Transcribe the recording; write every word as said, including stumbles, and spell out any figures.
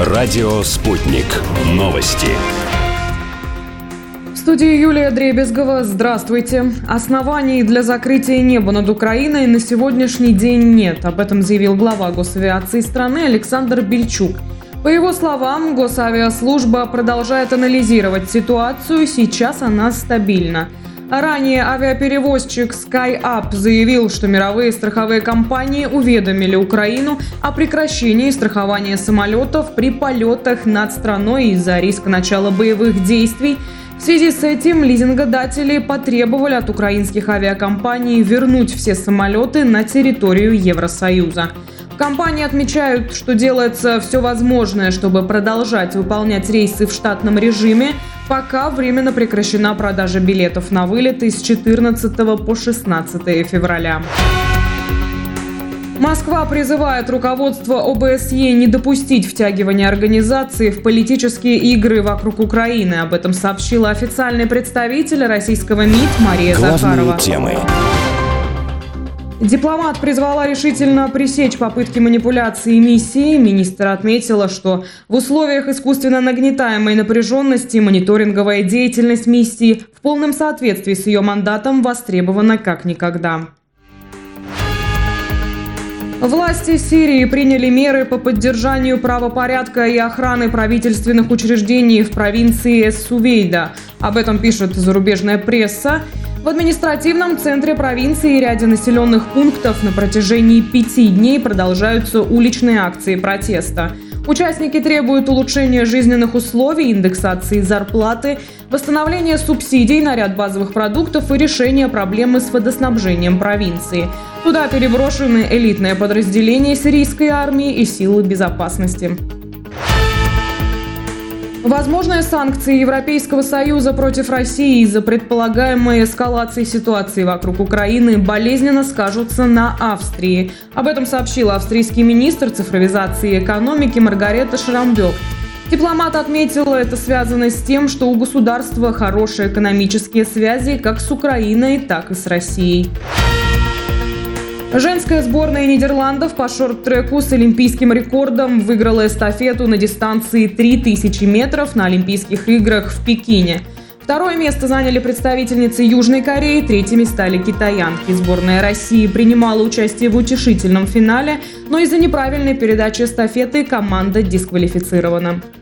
Радио «Спутник». Новости. В студии Юлия Дребезгова. Здравствуйте. Оснований для закрытия неба над Украиной на сегодняшний день нет. Об этом заявил глава госавиации страны Александр Бельчук. По его словам, госавиаслужба продолжает анализировать ситуацию. Сейчас она стабильна. Ранее авиаперевозчик SkyUp заявил, что мировые страховые компании уведомили Украину о прекращении страхования самолетов при полетах над страной из-за риска начала боевых действий. В связи с этим лизингодатели потребовали от украинских авиакомпаний вернуть все самолеты на территорию Евросоюза. В компании отмечают, что делается все возможное, чтобы продолжать выполнять рейсы в штатном режиме, пока временно прекращена продажа билетов на вылеты с четырнадцатого по шестнадцатое февраля. Москва призывает руководство ОБСЕ не допустить втягивания организации в политические игры вокруг Украины. Об этом сообщила официальный представитель российского МИД Мария Главные Захарова. темы. Дипломат призвала решительно пресечь попытки манипуляции миссией. Министр отметила, что в условиях искусственно нагнетаемой напряженности мониторинговая деятельность миссии в полном соответствии с ее мандатом востребована как никогда. Власти Сирии приняли меры по поддержанию правопорядка и охраны правительственных учреждений в провинции Эс-Сувейда. Об этом пишет зарубежная пресса. В административном центре провинции и ряде населенных пунктов на протяжении пяти дней продолжаются уличные акции протеста. Участники требуют улучшения жизненных условий, индексации зарплаты, восстановления субсидий на ряд базовых продуктов и решения проблемы с водоснабжением провинции. Туда переброшены элитное подразделение сирийской армии и силы безопасности. Возможные санкции Европейского Союза против России из-за предполагаемой эскалации ситуации вокруг Украины болезненно скажутся на Австрии. Об этом сообщил австрийский министр цифровизации и экономики Маргарета Шрамбёк. Дипломат отметил, это связано с тем, что у государства хорошие экономические связи как с Украиной, так и с Россией. Женская сборная Нидерландов по шорт-треку с олимпийским рекордом выиграла эстафету на дистанции три тысячи метров на Олимпийских играх в Пекине. Второе место заняли представительницы Южной Кореи, третьими стали китаянки. Сборная России принимала участие в утешительном финале, но из-за неправильной передачи эстафеты команда дисквалифицирована.